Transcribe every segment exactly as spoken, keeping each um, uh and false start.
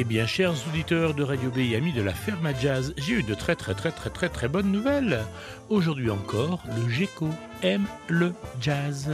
bien, chers auditeurs de Radio B et amis de la Ferme à Jazz, j'ai eu de très très très très très très bonnes nouvelles. Aujourd'hui encore, le Geco aime le jazz.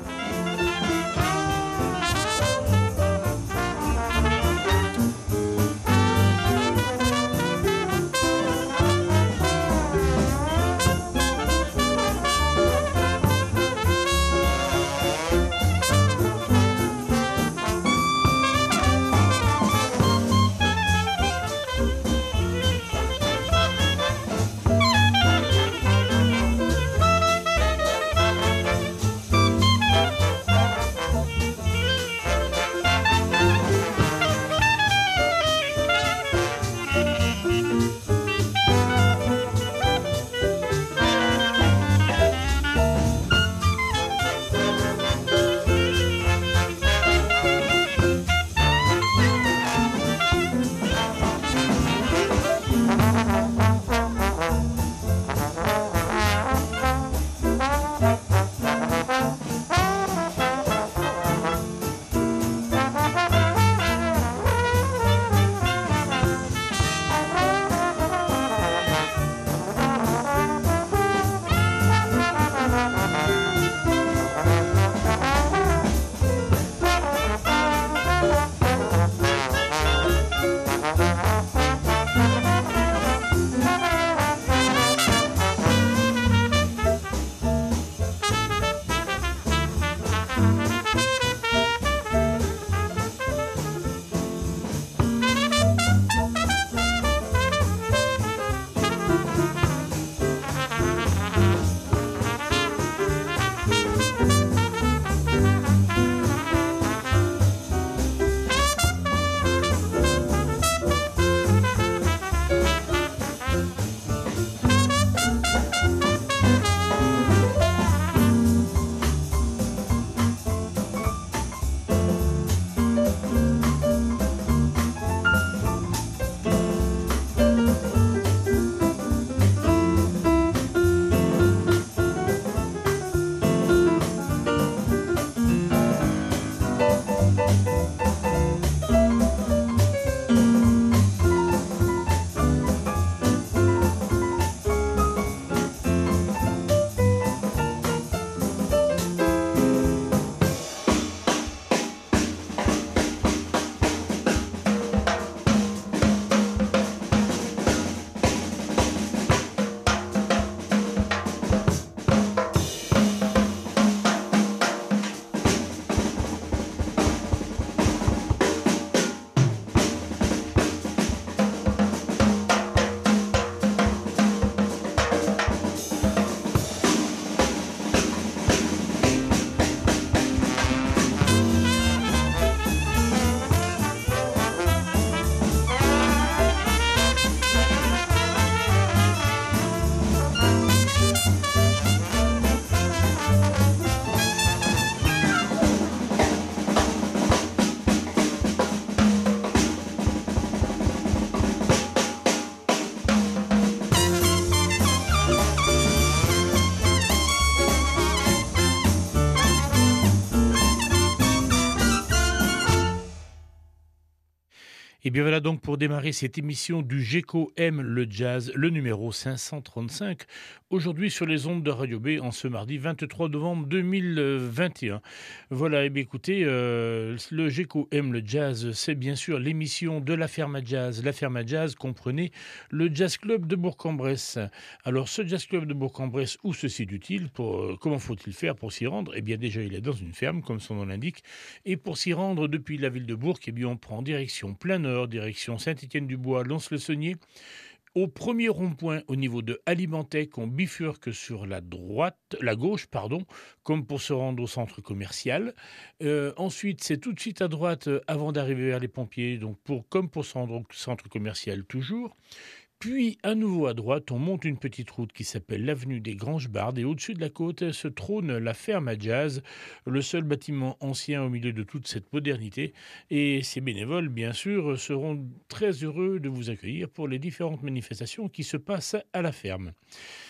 Et bien voilà donc pour démarrer cette émission du Geco aime le jazz, le numéro cinq cent trente-cinq, aujourd'hui sur les ondes de Radio B en ce mardi vingt-trois novembre deux mille vingt et un. Voilà, et bien écoutez, euh, le Geco aime le jazz, c'est bien sûr l'émission de la Ferme à Jazz. La Ferme à Jazz comprenait le Jazz Club de Bourg-en-Bresse. Alors ce Jazz Club de Bourg-en-Bresse, où se situe-t-il pour, euh, Comment faut-il faire pour s'y rendre? Eh bien déjà il est dans une ferme, comme son nom l'indique, et pour s'y rendre depuis la ville de Bourg, eh bien on prend direction plein nord, direction Saint-Étienne-du-Bois, Lons-le-Saunier. Au premier rond-point, au niveau de Alimentec, on bifurque sur la droite, la gauche, pardon, comme pour se rendre au centre commercial. Euh, ensuite, c'est tout de suite à droite, euh, avant d'arriver vers les pompiers, donc pour, comme pour se rendre au centre commercial toujours. Puis, à nouveau à droite, on monte une petite route qui s'appelle l'avenue des Granges-Bardes et au-dessus de la côte se trône la Ferme à Jazz, le seul bâtiment ancien au milieu de toute cette modernité. Et ces bénévoles, bien sûr, seront très heureux de vous accueillir pour les différentes manifestations qui se passent à la ferme.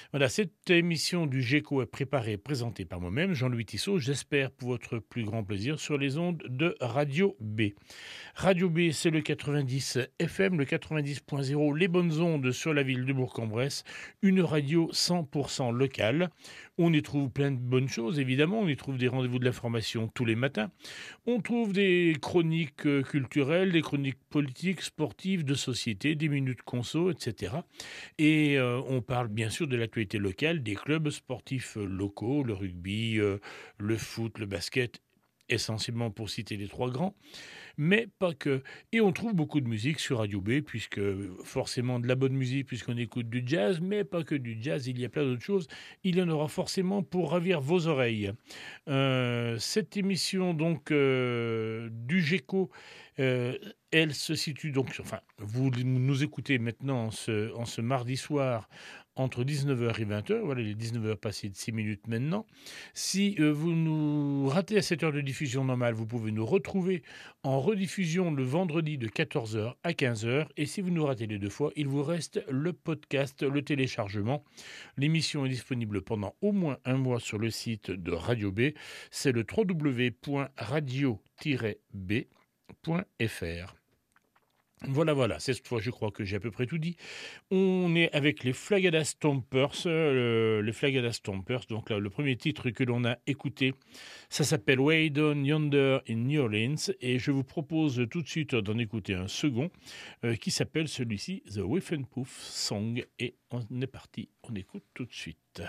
Voilà, cette émission du GECO est préparée et présentée par moi-même, Jean-Louis Tissot, j'espère pour votre plus grand plaisir sur les ondes de Radio B. Radio B, c'est le quatre-vingt-dix F M, le quatre-vingt-dix point zéro, les bonnes ondes sur la ville de Bourg-en-Bresse, une radio cent pour cent locale. On y trouve plein de bonnes choses, évidemment, on y trouve des rendez-vous de l'information tous les matins, on trouve des chroniques euh, culturelles, des chroniques politiques, sportives, de société, des minutes conso, et cetera. Et euh, on parle bien sûr de l'actualité locale, des clubs sportifs euh, locaux, le rugby, euh, le foot, le basket, essentiellement pour citer les trois grands, mais pas que. Et on trouve beaucoup de musique sur Radio B, puisque forcément de la bonne musique, puisqu'on écoute du jazz, mais pas que du jazz, il y a plein d'autres choses. Il y en aura forcément pour ravir vos oreilles. Euh, cette émission donc euh, du GECO, euh, elle se situe donc, enfin, vous nous écoutez maintenant en ce, en ce mardi soir, entre dix-neuf heures et vingt heures, voilà, il est dix-neuf heures passées de six minutes maintenant. Si euh, vous nous ratez à cette heure de diffusion normale, vous pouvez nous retrouver en rediffusion le vendredi de quatorze heures à quinze heures. Et si vous nous ratez les deux fois, il vous reste le podcast, le téléchargement. L'émission est disponible pendant au moins un mois sur le site de Radio B. C'est le w w w point radio tiret b point f r. Voilà, voilà, cette fois je crois que j'ai à peu près tout dit. On est avec les Flagada Stompers, euh, les Flagada Stompers, donc là, le premier titre que l'on a écouté, ça s'appelle Way Down Yonder in New Orleans, et je vous propose tout de suite d'en écouter un second, euh, qui s'appelle celui-ci The Whiff and Poof Song, et on est parti, on écoute tout de suite.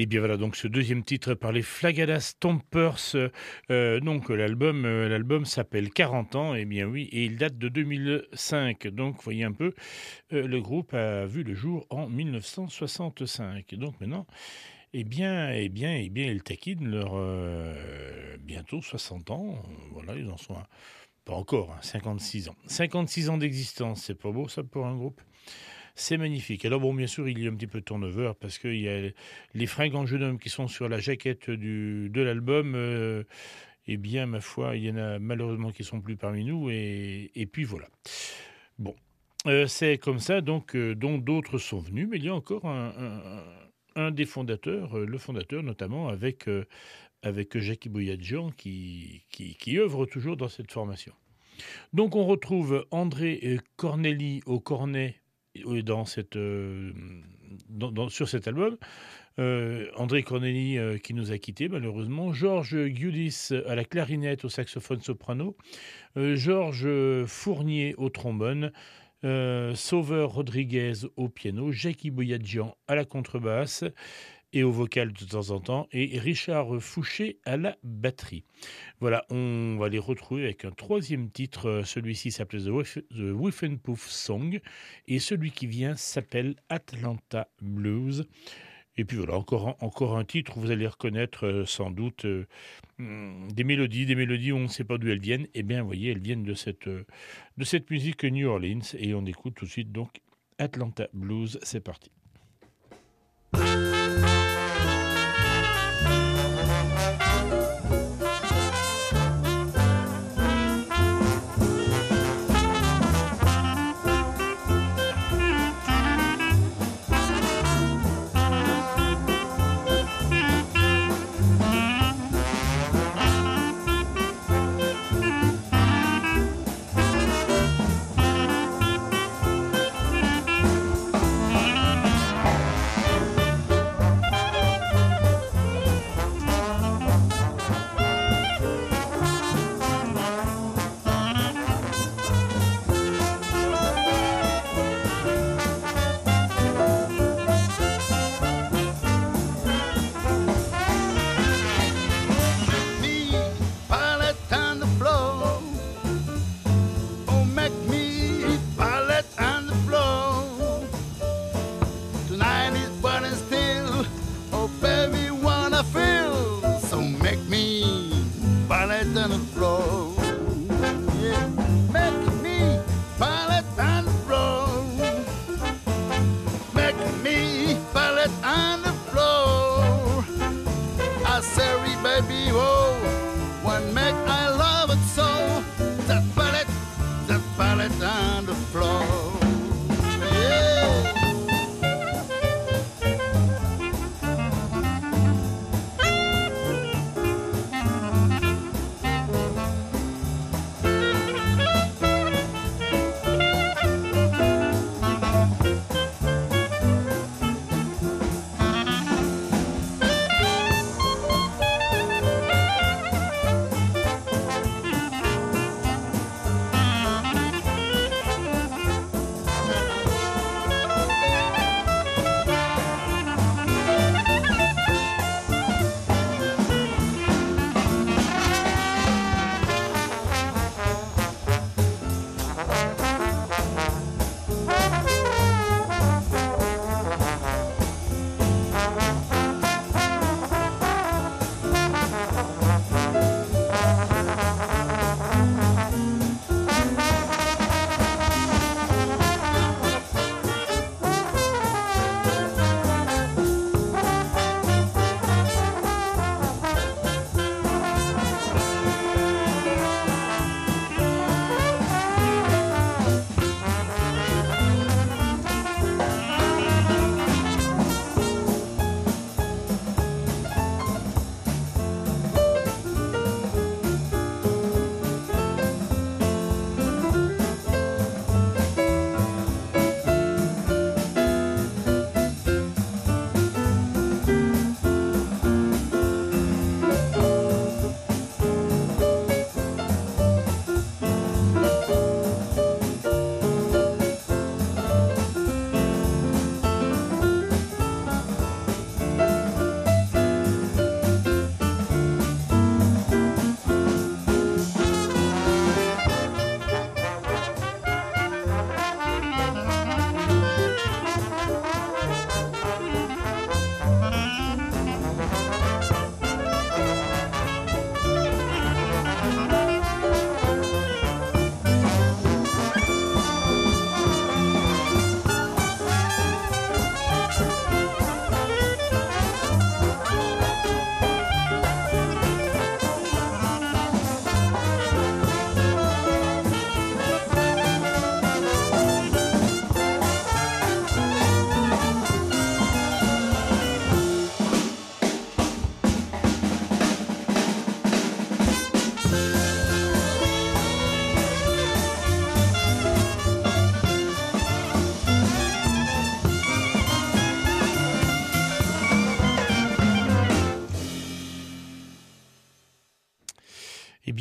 Et bien voilà donc ce deuxième titre par les Flagada Stompers. Euh, donc l'album euh, l'album s'appelle quarante ans, et bien oui, et il date de deux mille cinq. Donc vous voyez un peu, euh, le groupe a vu le jour en mille neuf cent soixante-cinq. Donc maintenant, eh bien, eh bien, eh bien, ils taquinent leur euh, bientôt soixante ans. Voilà, ils en sont à, pas encore, hein, cinquante-six ans. cinquante-six ans d'existence, c'est pas beau ça pour un groupe? C'est magnifique. Alors bon, bien sûr, il y a un petit peu de turnover parce qu'il y a les fringants jeunes hommes qui sont sur la jaquette du, de l'album. Euh, eh bien, ma foi, il y en a malheureusement qui sont plus parmi nous. Et, et puis voilà. Bon, euh, c'est comme ça donc euh, dont d'autres sont venus, mais il y a encore un, un, un des fondateurs, euh, le fondateur notamment avec euh, avec Jackie Boyadjian qui, qui qui œuvre toujours dans cette formation. Donc on retrouve André euh, Corneli au cornet euh, dans cette, euh, dans- dans- sur cet album. Euh, André Corneli euh, qui nous a quittés malheureusement. Georges Giudis à la clarinette, au saxophone soprano. Euh, Georges Fournier au trombone. Euh, Sauveur Rodriguez au piano. Jackie Boyadjian à la contrebasse et au vocal de temps en temps. Et Richard Fouché à la batterie. Voilà, on va les retrouver avec un troisième titre. Euh, Celui-ci s'appelle The, Whiff, The Whiff and Puff Song. Et celui qui vient s'appelle Atlanta Blues. Et puis voilà, encore un, encore un titre où vous allez reconnaître euh, sans doute euh, hum, des mélodies, des mélodies où on ne sait pas d'où elles viennent. Eh bien, vous voyez, elles viennent de cette, euh, de cette musique New Orleans. Et on écoute tout de suite donc Atlanta Blues. C'est parti.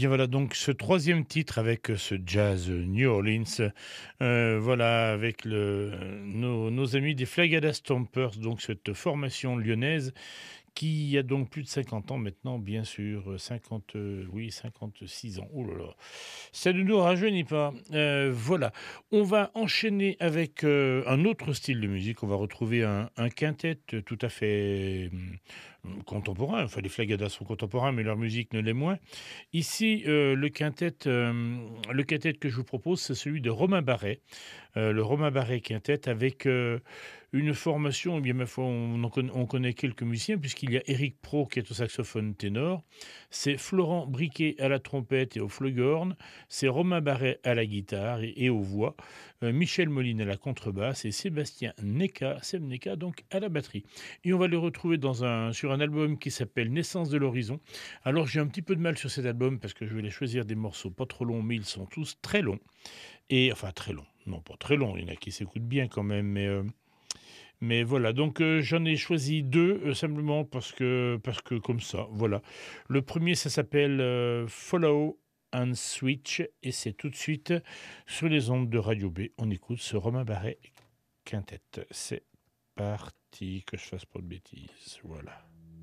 bien voilà donc ce troisième titre avec ce jazz New Orleans, euh, voilà avec le, nos, nos amis des Flagada Stompers, donc cette formation lyonnaise qui a donc plus de cinquante ans maintenant, bien sûr, cinquante, euh, oui, cinquante-six ans. Oh là là, ça ne nous rajeunit pas. Euh, voilà, on va enchaîner avec euh, un autre style de musique. On va retrouver un, un quintet tout à fait hum, contemporain. Enfin, les Flagadas sont contemporains, mais leur musique ne l'est moins. Ici, euh, le quintet, euh, le quintet que je vous propose, c'est celui de Romain Barret, euh, le Romain Barret quintet avec euh, une formation. Eh bien, ma foi, on, en connaît, on connaît quelques musiciens puisqu'il y a Éric Pro qui est au saxophone ténor, c'est Florent Briquet à la trompette et au flugelhorn, c'est Romain Barret à la guitare et, et aux voix, euh, Michel Moline à la contrebasse et Sébastien Neka, Seb Neka donc à la batterie. Et on va les retrouver dans un, sur un album qui s'appelle Naissance de l'horizon. Alors j'ai un petit peu de mal sur cet album parce que je vais les choisir des morceaux pas trop longs, mais ils sont tous très longs. Et enfin très longs, non pas très longs, il y en a qui s'écoutent bien quand même, mais... Euh, Mais voilà, donc euh, j'en ai choisi deux euh, simplement parce que, parce que comme ça, voilà. Le premier, ça s'appelle euh, Follow and Switch et c'est tout de suite sur les ondes de Radio B. On écoute ce Romain Barret quintet. C'est parti, que je fasse pas de bêtises, voilà.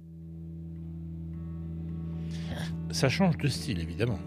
Ça change de style, évidemment.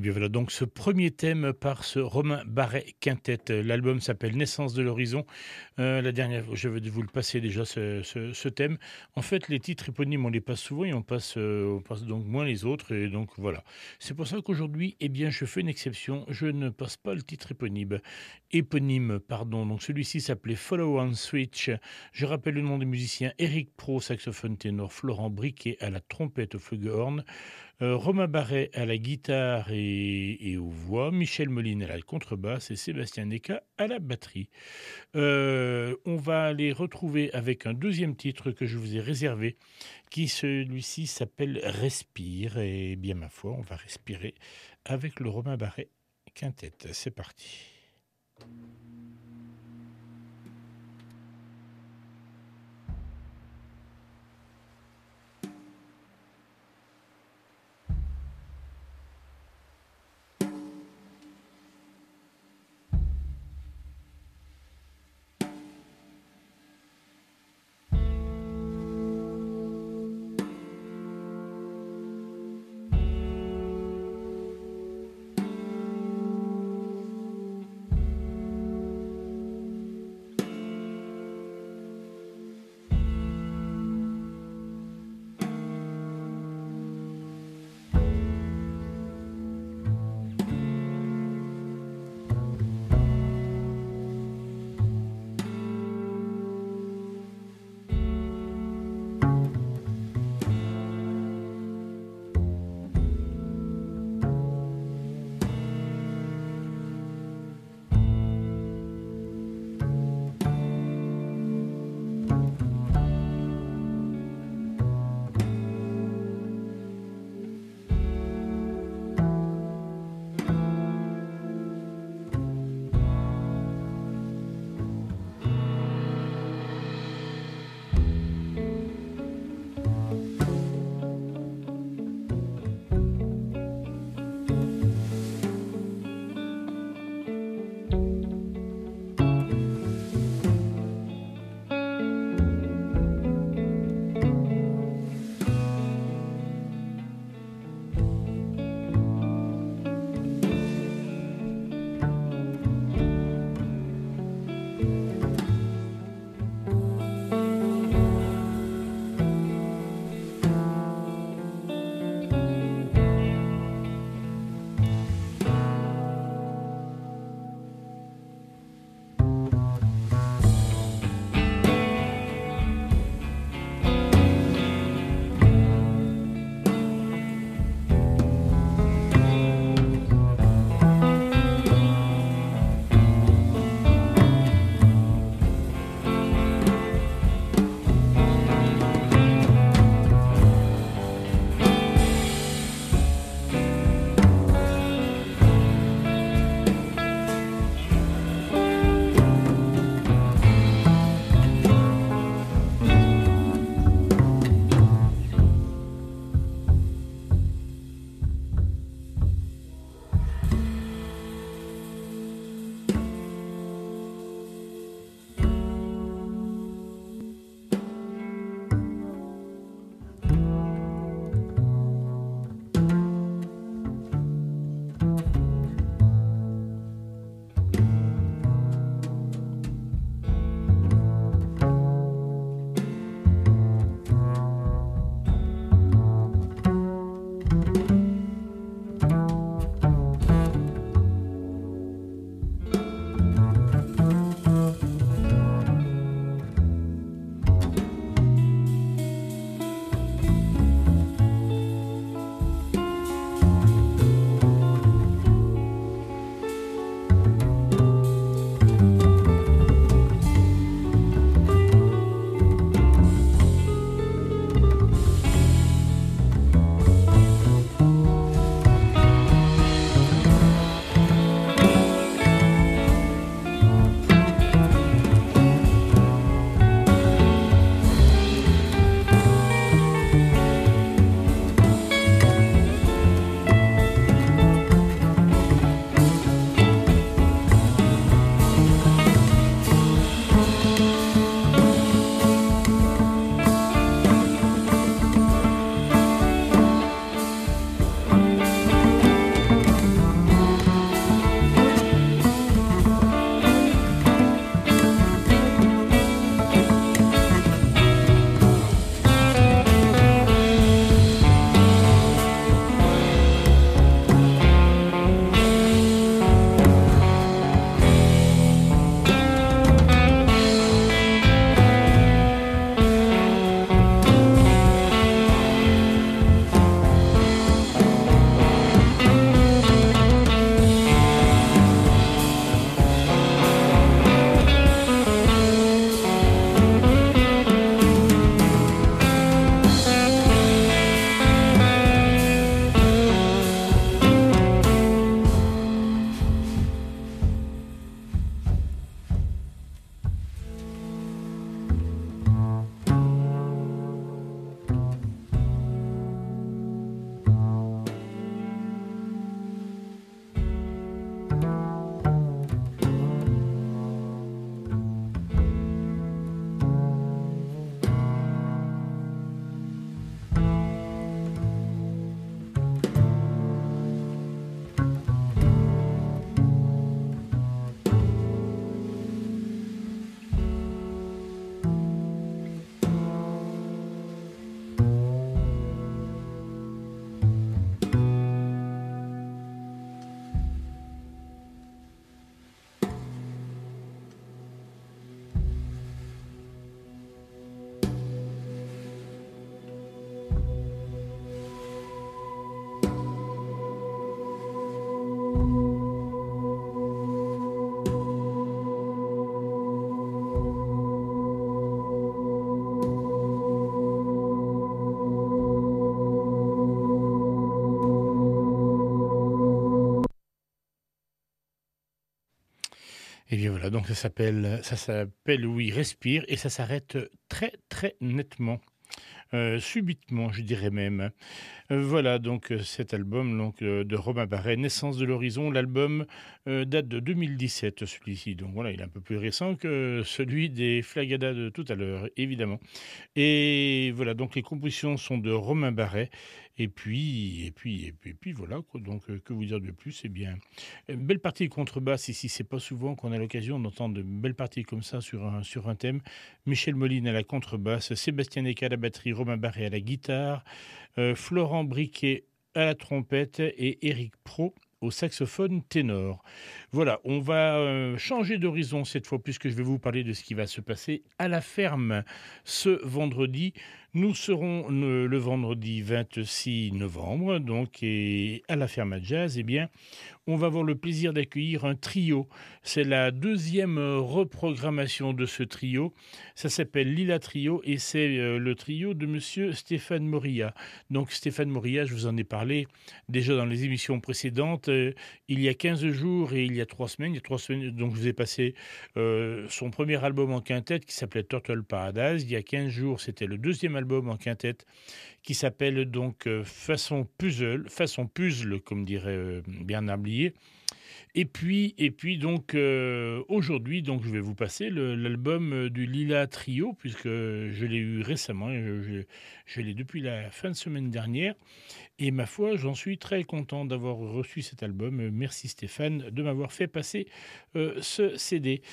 bien voilà donc ce premier thème par ce Romain Barret Quintet. L'album s'appelle Naissance de l'horizon. Heu, la dernière je vais vous le passer déjà ce ce ce thème. En fait, les titres éponymes, on les passe souvent et on passe, heu, on passe donc moins les autres et donc voilà. C'est pour ça qu'aujourd'hui, eh bien, je fais une exception, je ne passe pas le titre éponyme éponyme, pardon. Donc celui-ci s'appelait Follow on Switch. Je rappelle le nom des musiciens: Éric Pro, saxophone ténor, Florent Briquet à la trompette, au flugelhorn, Heu, Romain Barret à la guitare et et aux voix, Michel Moline à la contrebasse et Sébastien Necka à la batterie. Heu, on va les retrouver avec un deuxième titre que je vous ai réservé, qui celui-ci s'appelle Respire et bien ma foi, on va respirer avec le Romain Barret Quintet. C'est parti. Et bien voilà, donc ça s'appelle ça s'appelle Oui, respire et ça s'arrête très, très nettement, heu, subitement, je dirais même. Heu, voilà donc heu, cet album donc heu, de Romain Barret, Naissance de l'horizon. L'album, heu, date de deux mille dix-sept celui-ci, donc voilà, il est un peu plus récent que celui des Flagada de tout à l'heure, évidemment. Et voilà, donc les compositions sont de Romain Barret et puis et puis et puis et puis voilà quoi, donc heu, que vous dire de plus? Eh bien, une belle partie de contrebasse ici, c'est pas souvent qu'on a l'occasion d'entendre de belles parties comme ça sur un sur un thème. Michel Moline à la contrebasse, Sébastien Necca à la batterie, Romain Barret à la guitare, heu, Florent Briquet à la trompette et Éric Prot au saxophone ténor. Voilà, on va, heu, changer d'horizon cette fois puisque je vais vous parler de ce qui va se passer à la ferme ce vendredi. Nous serons le le vendredi vingt-six novembre donc et à la ferme à jazz, eh bien, on va avoir le plaisir d'accueillir un trio. C'est la deuxième euh, reprogrammation de ce trio. Ça s'appelle Lila Trio et c'est euh, le trio de monsieur Stéphane Morilla. Donc Stéphane Morilla, je vous en ai parlé déjà dans les émissions précédentes, euh, il y a quinze jours et il y a trois semaines. Il y a trois semaines, donc je vous ai passé euh, son premier album en quintette qui s'appelait Turtle Paradise. Il y a quinze jours, c'était le deuxième album en quintette qui s'appelle donc euh, Façon Puzzle, Façon Puzzle, comme dirait euh, Bernard Blier. Et puis, et puis donc euh, aujourd'hui, donc je vais vous passer le- l'album euh, du Lila Trio puisque je l'ai eu récemment, je, je- je l'ai depuis la fin de semaine dernière. Et ma foi, j'en suis très content d'avoir reçu cet album. Euh, Merci Stéphane de m'avoir fait passer euh, ce C D.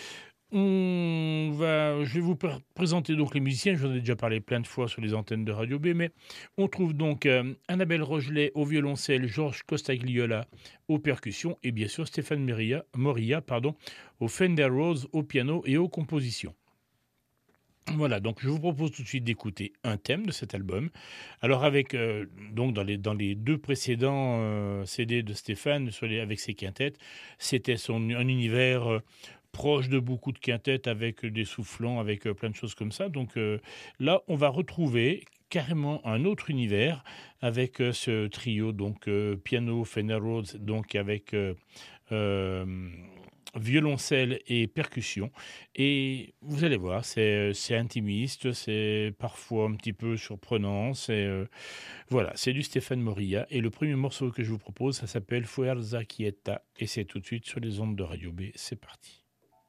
On va, je vais vous pr- présenter donc les musiciens. J'en ai déjà parlé plein de fois sur les antennes de Radio B, mais on trouve donc euh, Annabelle Rogelet au violoncelle, Georges Costagliola aux percussions et bien sûr Stéphane Moria, Moria pardon, au Fender Rhodes au piano et aux compositions. Voilà, donc je vous propose tout de suite d'écouter un thème de cet album. Alors avec euh, donc dans les dans les deux précédents euh, C D de Stéphane, sur les- avec ses quintettes, c'était son un univers euh, proche de beaucoup de quintettes avec des soufflants, avec euh, plein de choses comme ça. Donc euh, là, on va retrouver carrément un autre univers avec euh, ce trio donc euh, piano Fender Rhodes donc avec euh, euh, violoncelle et percussion. Et vous allez voir, c'est c'est intimiste, c'est parfois un petit peu surprenant. C'est euh, voilà, c'est du Stéphane Moria. Et le premier morceau que je vous propose, ça s'appelle Fuerza Quieta. Et c'est tout de suite sur les ondes de Radio B. C'est parti.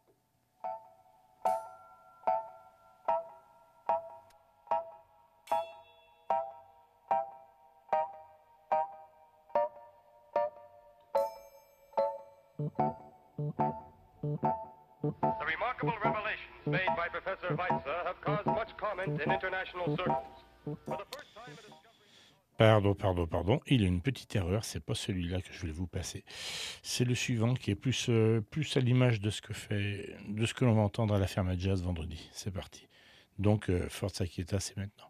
The remarkable revelations made by Professor Weitzer have caused much comment in international circles. For the first time, a discovery... Pardon, pardon, pardon. Il y a une petite erreur. C'est pas celui-là que je voulais vous passer. C'est le suivant qui est plus, euh, plus à l'image de ce que fait, de ce que l'on va entendre à la ferme à jazz vendredi. C'est parti. Donc, euh, Forza Quieta, c'est maintenant.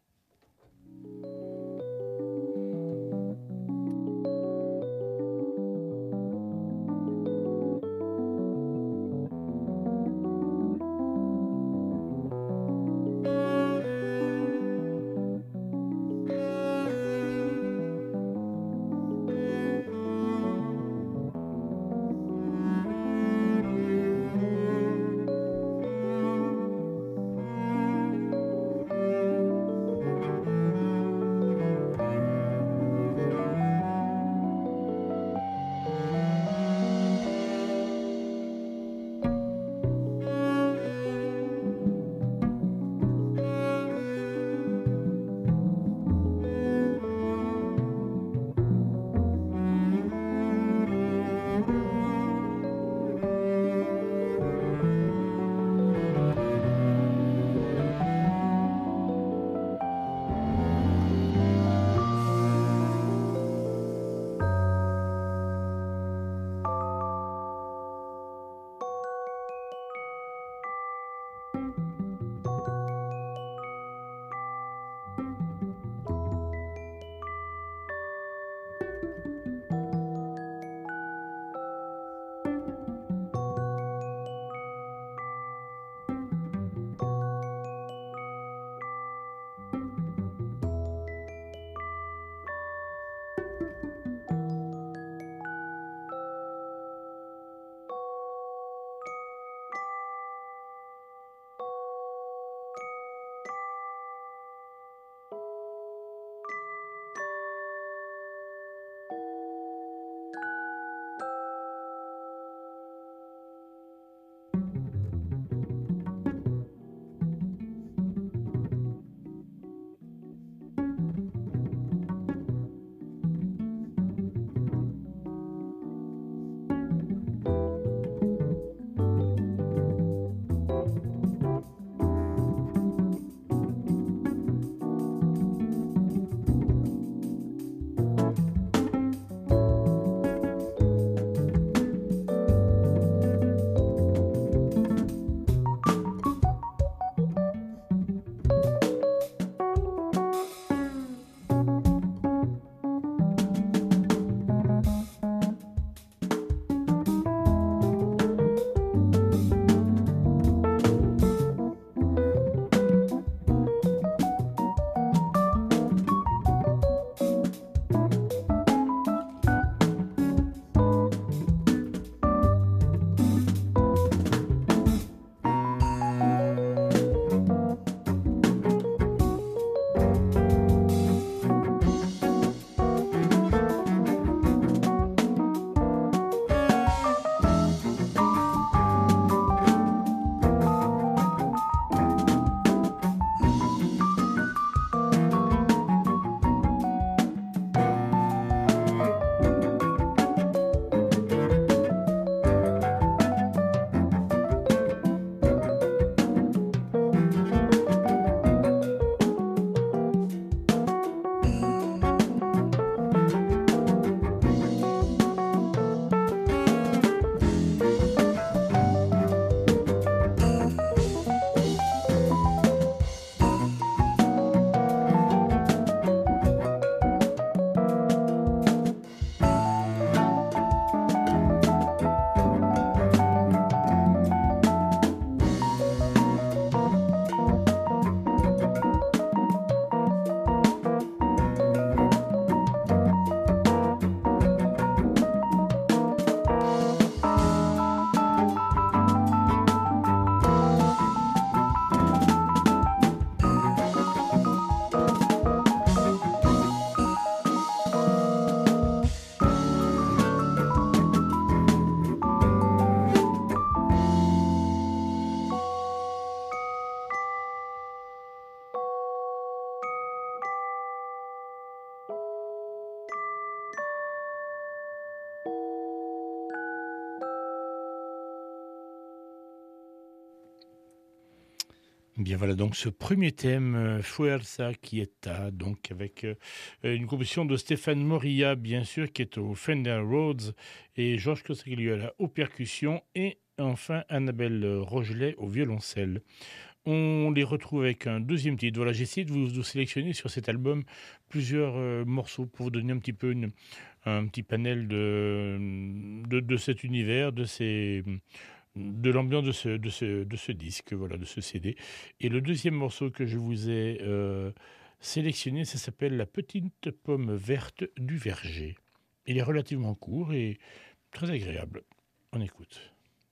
Bien voilà donc ce premier thème, euh, Fuerza Quieta, donc avec euh, une composition de Stéphane Morilla, bien sûr, qui est au Fender Rhodes, et Georges Costrigliuela aux percussions, et enfin Annabelle Rogelet au violoncelle. On les retrouve avec un deuxième titre. Voilà, j'ai essayé de vous, vous sélectionner sur cet album plusieurs euh, morceaux pour vous donner un petit peu une, un petit panel de, de, de cet univers, de ces de l'ambiance de ce, de, ce, de ce disque, voilà, de ce C D. Et le deuxième morceau que je vous ai euh, sélectionné, ça s'appelle La petite pomme verte du verger. Il est relativement court et très agréable. On écoute.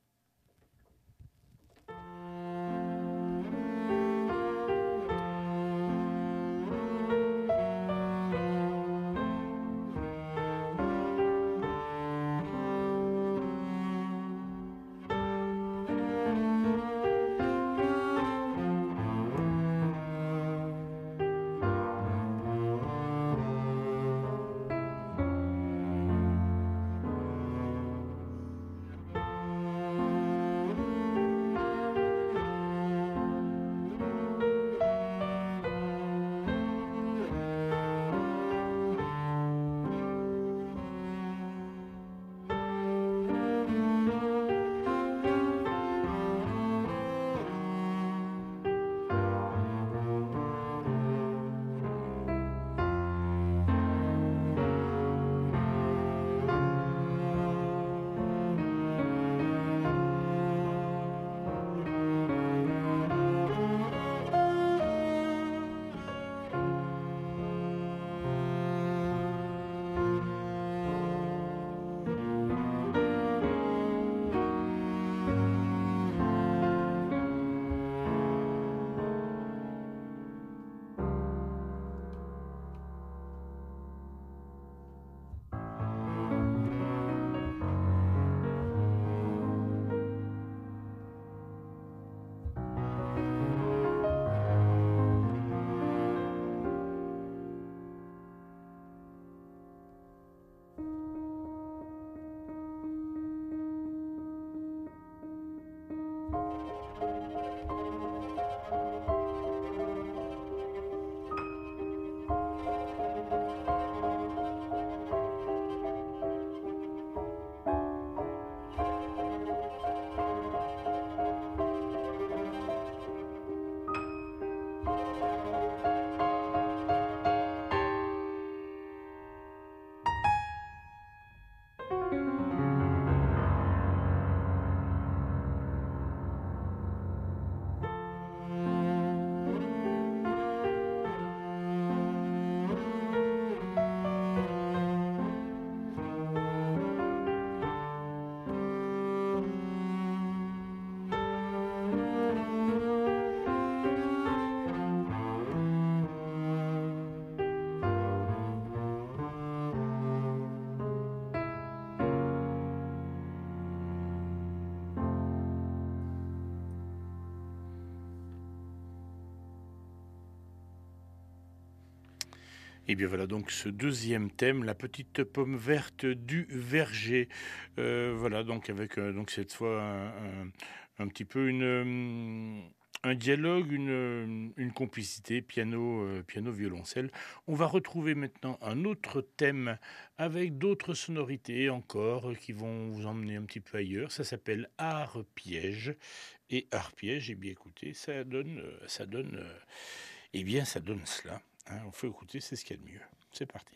Et bien voilà donc ce deuxième thème, la petite pomme verte du verger. Euh, voilà donc avec euh, donc cette fois un, un, un petit peu une, euh, un dialogue, une, une complicité piano, euh, piano violoncelle. On va retrouver maintenant un autre thème avec d'autres sonorités encore euh, qui vont vous emmener un petit peu ailleurs. Ça s'appelle Art piège et Art piège. Et bien écoutez, ça donne, euh, ça donne, euh, eh bien ça donne cela. Hein, on fait écouter, c'est ce qu'il y a de mieux. C'est parti.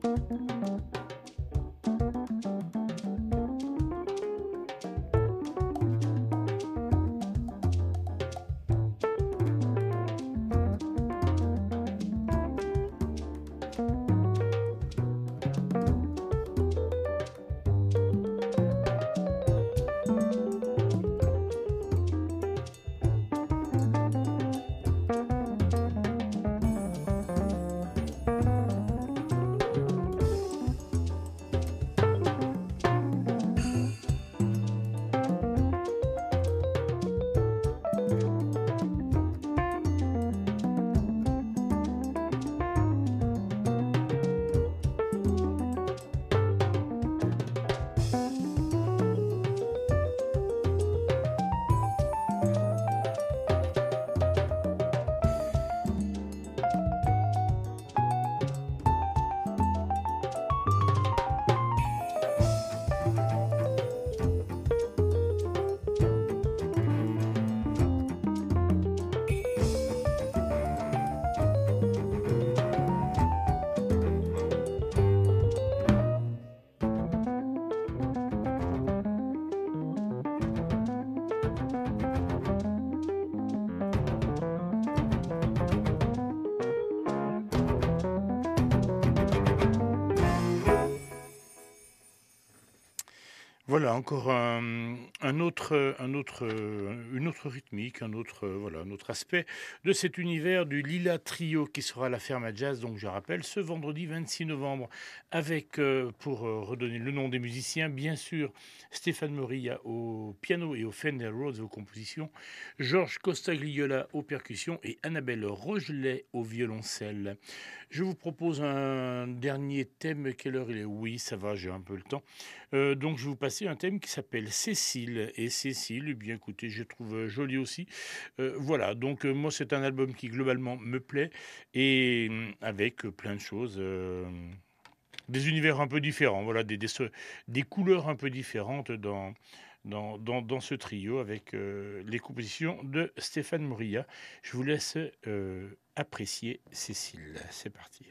Voilà encore un, un autre, un autre, une autre rythmique, un autre, voilà, un autre aspect de cet univers du Lila Trio qui sera à la Ferme à Jazz, donc je rappelle, ce vendredi vingt-six novembre, avec, euh, pour euh, redonner le nom des musiciens, bien sûr, Stéphane Morilla au piano et au Fender Rhodes aux compositions, Georges Costagliola aux percussions et Annabelle Rogelet au violoncelle. Je vous propose un dernier thème. Quelle heure il est? Oui, ça va, j'ai un peu le temps. Euh, donc je vais vous passer un thème qui s'appelle Cécile. Et Cécile, eh bien écoutez, je trouve joli aussi. Euh, voilà, donc euh, moi c'est un album qui globalement me plaît et euh, avec euh, plein de choses. Euh, des univers un peu différents, voilà, des, des, des couleurs un peu différentes dans, dans, dans, dans ce trio avec euh, les compositions de Stéphane Morilla. Je vous laisse euh, apprécier Cécile. C'est parti.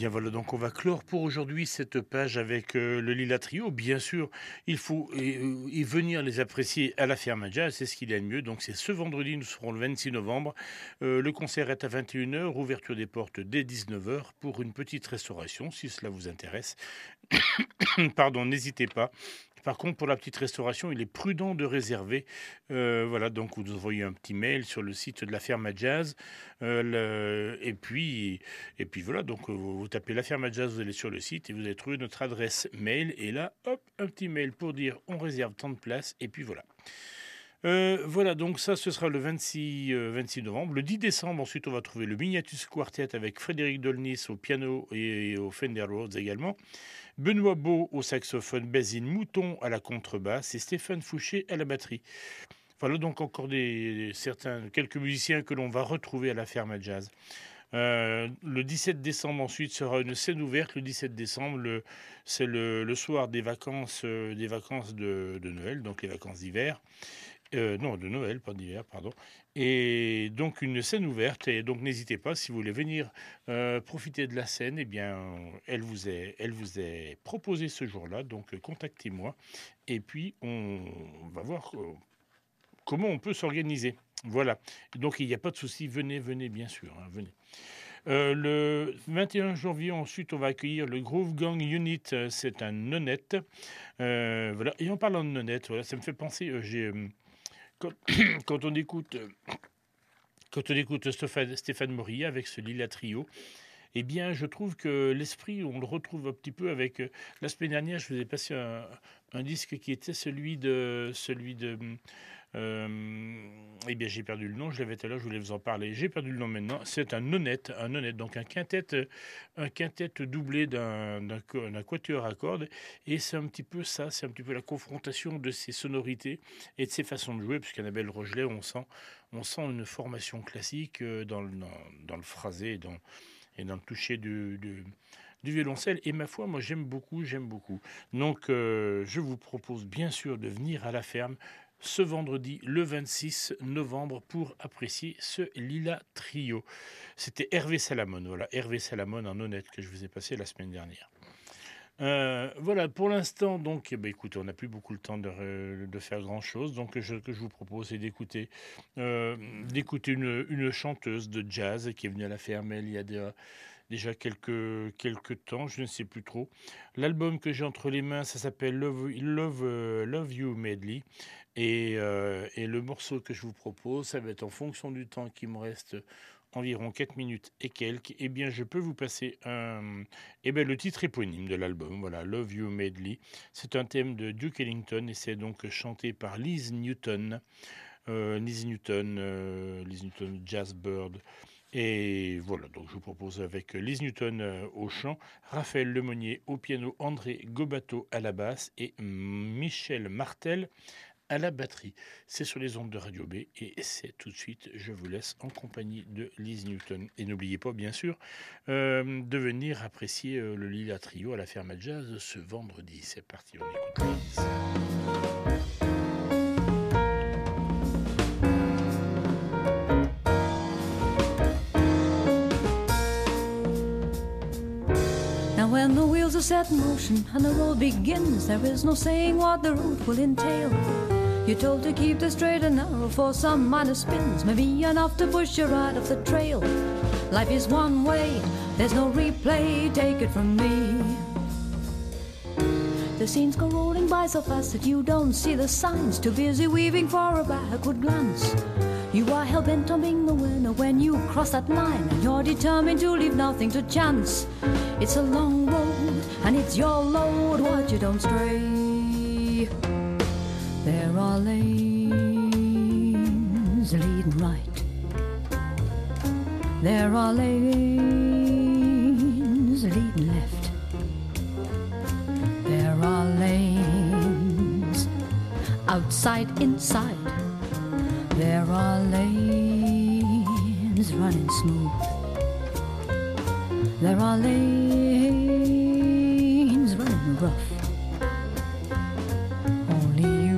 bien voilà, donc on va clore pour aujourd'hui cette page avec euh, le Lila Trio. Bien sûr, il faut y, y venir les apprécier à la Ferme à Jazz, c'est ce qu'il y a de mieux. Donc c'est ce vendredi, nous serons le vingt-six novembre. Euh, le concert est à vingt et une heures, ouverture des portes dès dix-neuf heures pour une petite restauration, si cela vous intéresse. Pardon, n'hésitez pas. Par contre, pour la petite restauration, il est prudent de réserver. Euh, voilà, donc vous envoyez un petit mail sur le site de la Ferme à Jazz. Euh, le, et, puis, et puis voilà, donc vous, vous tapez la Ferme à Jazz, vous allez sur le site et vous allez trouver notre adresse mail. Et là, hop, un petit mail pour dire on réserve tant de places. Et puis voilà. Euh, voilà, donc ça, ce sera le vingt-six, euh, vingt-six novembre. Le dix décembre, ensuite, on va trouver le Miniatus Quartet avec Frédéric Dolnis au piano et, et au Fender Rhodes également. Benoît Beau au saxophone, Basile Mouton à la contrebasse et Stéphane Fouché à la batterie. Voilà donc encore des, certains, quelques musiciens que l'on va retrouver à la Ferme à Jazz. Euh, le dix-sept décembre ensuite sera une scène ouverte. Le dix-sept décembre, le, c'est le, le soir des vacances, euh, des vacances de, de Noël, donc les vacances d'hiver. Euh, non, de Noël, pas d'hiver, pardon. Et donc une scène ouverte. Et donc n'hésitez pas, si vous voulez venir euh, profiter de la scène, eh bien, elle vous est, elle vous est proposée ce jour-là. Donc contactez-moi. Et puis on va voir comment on peut s'organiser. Voilà. Donc il n'y a pas de souci. Venez, venez, bien sûr. Hein, venez. Euh, le vingt et un janvier, ensuite, on va accueillir le Groove Gang Unit. C'est un nonnette. Euh, voilà. Et en parlant de nonnette, voilà, ça me fait penser. Euh, j'ai euh, Quand, quand on écoute, quand on écoute Stéphane, Stéphane Morilla avec ce Lila Trio, eh bien, je trouve que l'esprit, on le retrouve un petit peu avec. La semaine dernière, je vous ai passé un, un disque qui était celui de, celui de. Euh, eh bien, j'ai perdu le nom. Je l'avais tout à l'heure. Je voulais vous en parler. J'ai perdu le nom maintenant. C'est un nonnette, un nonnette, donc un quintet, un quintet doublé d'un, d'un, d'un quatuor à cordes. Et c'est un petit peu ça. C'est un petit peu la confrontation de ces sonorités et de ces façons de jouer. Puisqu'Annabelle Rogelet, on sent, on sent une formation classique dans le, dans, dans le phrasé et dans, et dans le toucher du, du, du violoncelle. Et ma foi, moi, j'aime beaucoup, j'aime beaucoup. Donc, euh, je vous propose bien sûr de venir à la ferme ce vendredi, le vingt-six novembre, pour apprécier ce Lila Trio. C'était Hervé Salamone, voilà, Hervé Salamone en honnête que je vous ai passé la semaine dernière. Euh, voilà, pour l'instant, donc, eh ben, écoutez, on n'a plus beaucoup le temps de, de faire grand-chose. Donc, ce que je vous propose, c'est d'écouter, euh, d'écouter une, une chanteuse de jazz qui est venue à la ferme il y a des, déjà quelques, quelques temps, je ne sais plus trop. L'album que j'ai entre les mains, ça s'appelle Love, Love, uh, Love You Medley. Et, euh, et le morceau que je vous propose, ça va être en fonction du temps qui me reste environ quatre minutes et quelques. Eh bien, je peux vous passer un, eh bien, le titre éponyme de l'album, voilà, Love You Medley. C'est un thème de Duke Ellington et c'est donc chanté par Liz Newton. Euh, Liz Newton, euh, Liz Newton, Jazz Bird. Et voilà, donc je vous propose avec Liz Newton euh, au chant, Raphaël Lemonnier au piano, André Gobato à la basse et Michel Martel à la batterie. C'est sur les ondes de Radio B et c'est tout de suite, je vous laisse en compagnie de Liz Newton. Et n'oubliez pas, bien sûr, euh, de venir apprécier euh, le Lila Trio à la Ferme à Jazz ce vendredi. C'est parti, on écoute Liz. When the wheels are set in motion and the road begins, there is no saying what the route will entail. You're told to keep the straight and narrow for some minor spins, maybe enough to push you right off the trail. Life is one way, there's no replay, take it from me. The scenes go rolling by so fast that you don't see the signs, too busy weaving for a backward glance. You are hell-bent on being the winner when you cross that line, and you're determined to leave nothing to chance. It's a long road, and it's your load, watch you don't stray. There are lanes leading right. There are lanes leading left. There are lanes outside, inside. There are lanes running smooth. There are lanes running rough. Only you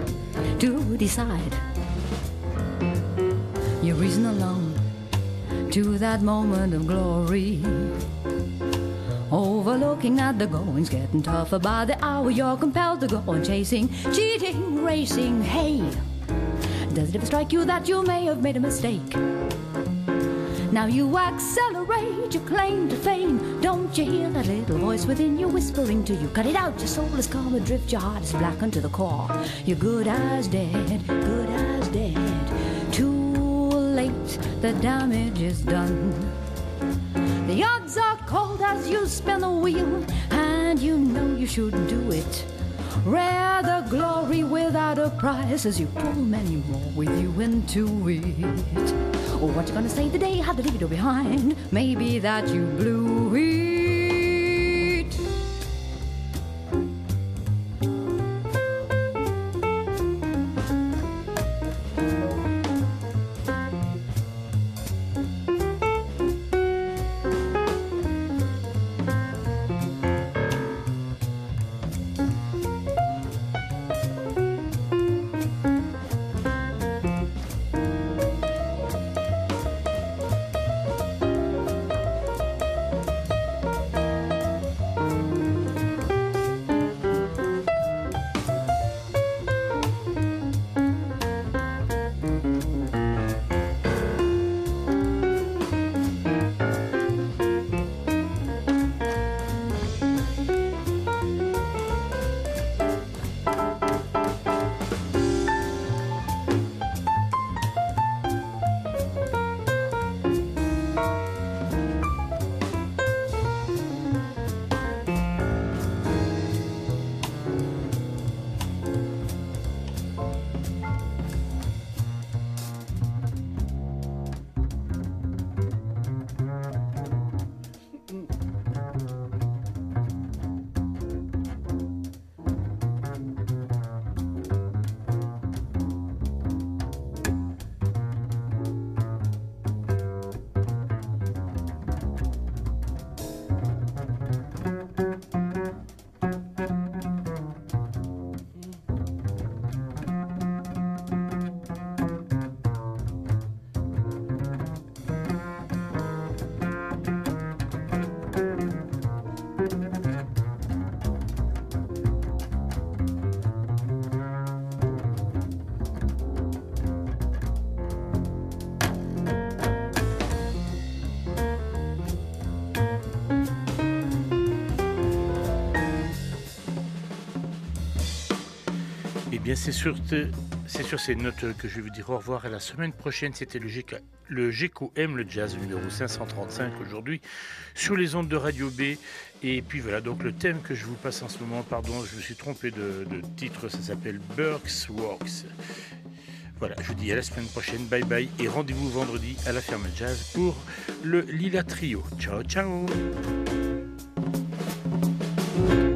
to decide. Your reason alone to that moment of glory. Overlooking that the going's getting tougher by the hour, you're compelled to go on chasing, cheating, racing. Hey, does it ever strike you that you may have made a mistake? Now you accelerate your claim to fame. Don't you hear that little voice within you whispering to you? Cut it out, your soul is come adrift, your heart is blackened to the core. You're good as dead, good as dead. Too late, the damage is done. The odds are cold as you spin the wheel, and you know you shouldn't do it. Rare the glory without a price as you pull many more with you into it. Oh, what you gonna say the day had to leave it all behind? Maybe that you blew it. Eh bien, c'est sur, te, c'est sur ces notes que je vais vous dire au revoir. Et la semaine prochaine, c'était le, G K, le Geco aime le jazz, numéro cinq cent trente-cinq aujourd'hui, sur les ondes de Radio B. Et puis voilà, donc le thème que je vous passe en ce moment, pardon, je me suis trompé de, de titre, ça s'appelle Burke's Walks. Voilà, je vous dis à la semaine prochaine, bye bye, et rendez-vous vendredi à la Ferme Jazz pour le Lila Trio. Ciao, ciao.